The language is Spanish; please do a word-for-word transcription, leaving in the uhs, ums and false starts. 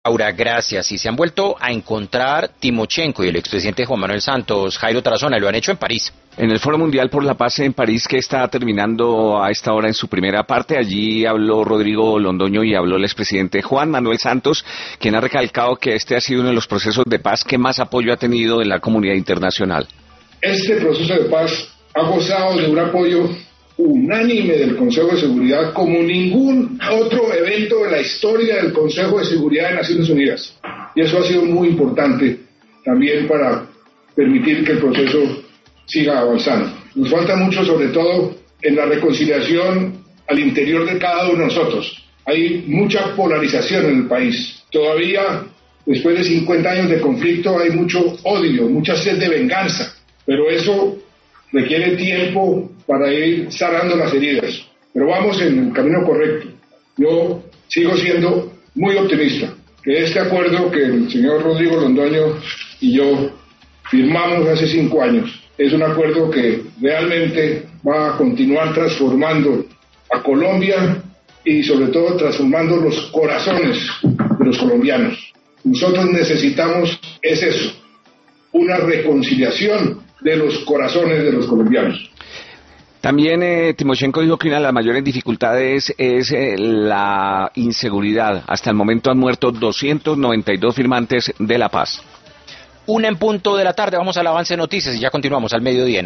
Laura, gracias. Y se han vuelto a encontrar Timochenko y el expresidente Juan Manuel Santos, Jairo Tarazona, y lo han hecho en París. En el Foro Mundial por la Paz en París, que está terminando a esta hora en su primera parte, allí habló Rodrigo Londoño y habló el expresidente Juan Manuel Santos, quien ha recalcado que este ha sido uno de los procesos de paz que más apoyo ha tenido en la comunidad internacional. Este proceso de paz ha gozado de un apoyo unánime del Consejo de Seguridad como ningún otro evento de la historia del Consejo de Seguridad de Naciones Unidas. Y eso ha sido muy importante también para permitir que el proceso siga avanzando. Nos falta mucho, sobre todo, en la reconciliación al interior de cada uno de nosotros. Hay mucha polarización en el país. Todavía, después de cincuenta años de conflicto, hay mucho odio, mucha sed de venganza. Pero eso requiere tiempo para ir sanando las heridas. Pero vamos en el camino correcto. Yo sigo siendo muy optimista que este acuerdo que el señor Rodrigo Londoño y yo firmamos hace cinco años es un acuerdo que realmente va a continuar transformando a Colombia y sobre todo transformando los corazones de los colombianos. Nosotros necesitamos es eso, una reconciliación de los corazones de los colombianos. También eh, Timochenko dijo que una de las mayores dificultades es eh, la inseguridad. Hasta el momento han muerto doscientos noventa y dos firmantes de la paz. Una en punto de la tarde, vamos al avance de noticias y ya continuamos al mediodía.